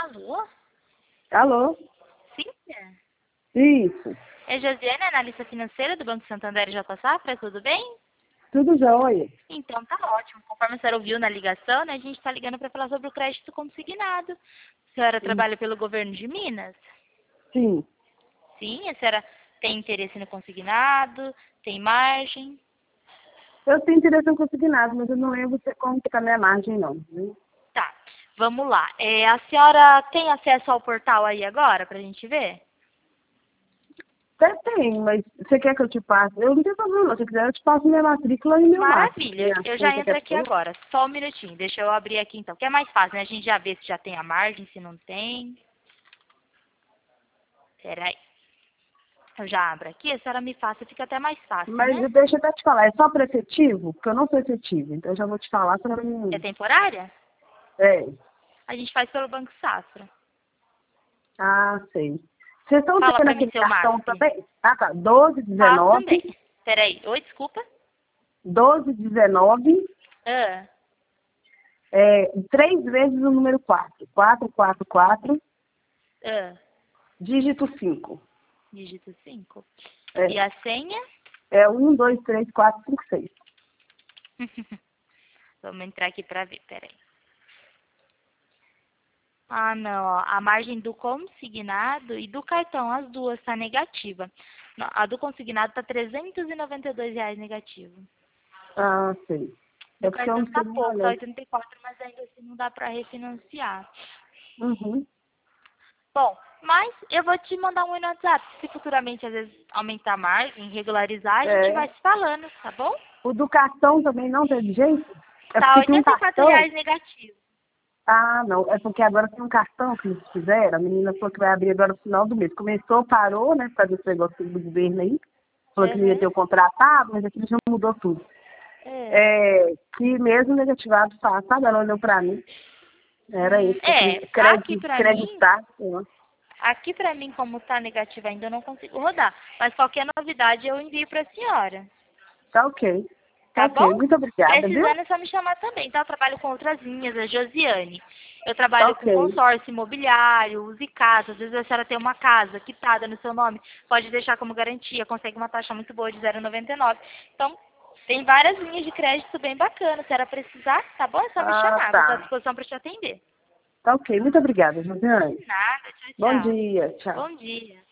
Alô? Alô? Cíntia? Isso. É Josiane, analista financeira do Banco Santander e J Safra, tudo bem? Tudo jóia. Então tá ótimo. Conforme a senhora ouviu na ligação, né, a gente está ligando para falar sobre o crédito consignado. A senhora trabalha pelo governo de Minas? Sim. Sim, a senhora tem interesse no consignado? Tem margem? Eu tenho interesse em consignado, mas eu não lembro como que tá a minha margem, não. Viu? Tá, vamos lá. A senhora tem acesso ao portal aí agora para a gente ver? Até tem, mas você quer que eu te passe? Eu não tenho problema, se quiser eu te passo minha matrícula e meu mapa. Maravilha, eu já entro aqui agora. Só um minutinho, deixa eu abrir aqui então, que é mais fácil, né? A gente já vê se já tem a margem, se não tem. Peraí. Eu já abro aqui, a senhora me faça, fica até mais fácil, Mas né? deixa eu até te falar, é só para efetivo? Porque eu não sou efetivo, então eu já vou te falar para É mim. temporária? É. A gente faz pelo Banco Safra. Ah, sei. Vocês estão Fala tendo pra mim aquele seu cartão MASP. também? Ah, tá. 12, Faço 19, também. Peraí, oi, desculpa. 12, 19, Ah, 3 vezes o número 4. 444, ah. dígito 5. Dígito 5. E É, a senha? é 1, 2, 3, 4, 5, 6. Vamos entrar aqui pra ver, peraí. Ah, não, ó. A margem do consignado e do cartão, as duas, tá negativa. Não, a do consignado tá R$ 392 negativo. Ah, sei. Do É porque eu cartão não sei tá nem pouco, tá olhar. 84, mas ainda assim não dá pra refinanciar. Uhum. Bom, mas eu vou te mandar um no WhatsApp. Se futuramente, às vezes, aumentar a margem, regularizar, a gente vai É. se falando, tá bom? O do cartão também não teve jeito? É Tá porque tem um cartão. R$ 84 negativo. Ah, não. É porque agora tem um cartão que eles fizeram. A menina falou que vai abrir agora no final do mês. Começou, parou, né? Por causa desse negócio do governo aí. Falou que não ia ter Uhum. o contratado, mas aqui já mudou tudo. É. É, que mesmo negativado faz, sabe? Ela olhou pra mim. Era isso que eu queria creditar. Sei lá. Aqui pra mim, como tá negativo ainda, eu não consigo rodar. Mas qualquer novidade eu envio pra senhora. Tá ok. Tá Tá bom? ok. Muito obrigada, viu? Precisando é só me chamar também, tá? Eu trabalho com outras linhas, a Josiane. Eu Tá trabalho com ok. consórcio imobiliário, use casa. Às vezes a senhora tem uma casa quitada no seu nome, pode deixar como garantia, consegue uma taxa muito boa de 0,99. Então, tem várias linhas de crédito bem bacanas. Se a senhora precisar, tá bom? É só me Ah, chamar. Vou estar à tá. disposição para te atender. Tá ok. Muito obrigada, Josiane. Nada, tchau, Bom tchau. dia. Tchau. Bom dia.